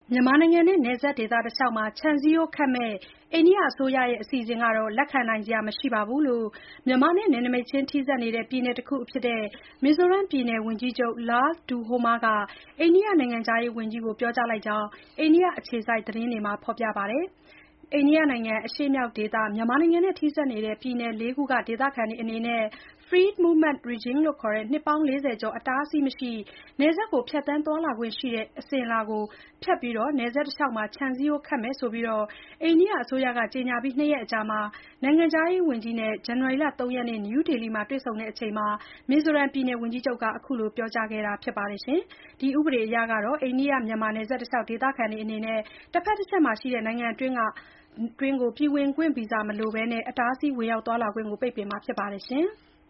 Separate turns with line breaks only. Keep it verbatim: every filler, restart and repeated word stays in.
မြန်မာနိုင်ငံနဲ့နယ်စပ်ဒေသတလျှောက်မှာ ခြံစည်းရိုးခတ်မယ့် အိန္ဒိယအစိုးရရဲ့ အစီအစဉ်ဟာ လက်ခံနိုင်စရာမရှိဘူးလို့ မြန်မာနဲ့နယ်နိမိတ်ချင်း ထိစပ်နေတဲ့ ပြည်နယ်တခုဖြစ်တဲ့ မီဇိုရမ်ပြည်နယ် ဝန်ကြီးချုပ် Lakh Dewhoma က အိန္ဒိယနိုင်ငံခြားရေးဝန်ကြီးကို ပြောကြားလိုက်ကြောင်း အိန္ဒိယအခြေစိုက်သတင်းတွေမှာ ဖော်ပြပါတယ်။ အိန္ဒိယနိုင်ငံ အရှေ့မြောက်ဒေသ မြန်မာနိုင်ငံနဲ့ ထိစပ်နေတဲ့ ပြည်နယ် လေးခုက ဒေသခံတွေအနေနဲ့ Free Movement Regime ခေါ် နှစ်ပေါင်း လေးဆယ်ကျော် အတားအဆီးမရှိ နယ်စပ်ဖြတ်သန်းသွားလာခွင့်ရှိတဲ့ အစဉ်အလာကို ဖျက်ပြီး နယ်စပ်တလျှောက် ခြံစည်းရိုးခတ်မယ်လို့ အိန္ဒိယအစိုးရက ကြေညာပြီး နှစ်ရက်အကြာ နိုင်ငံခြားရေးဝန်ကြီးနဲ့ ဇန်နဝါရီလ ၃ ရက်နေ့ နယူးဒေလီမှာ တွေ့ဆုံချိန်မှာ မီဇိုရမ်ပြည်နယ် ဝန်ကြီးချုပ်က အခုလို ပြောကြားခဲ့တာပါ။ ဒီဥပဒေအရ အိန္ဒိယ-မြန်မာ နယ်စပ်တလျှောက် ဒေသခံတွေအနေနဲ့ တဖက်တချက်ရှိတဲ့ နိုင်ငံအတွင်း ပြည်ဝင်ခွင့်ဗီဇာမလိုဘဲ အတားအဆီး ဝင်ရောက်သွားလာခွင့်ကို ပိတ်ပင်မှာဖြစ်ပါတယ်။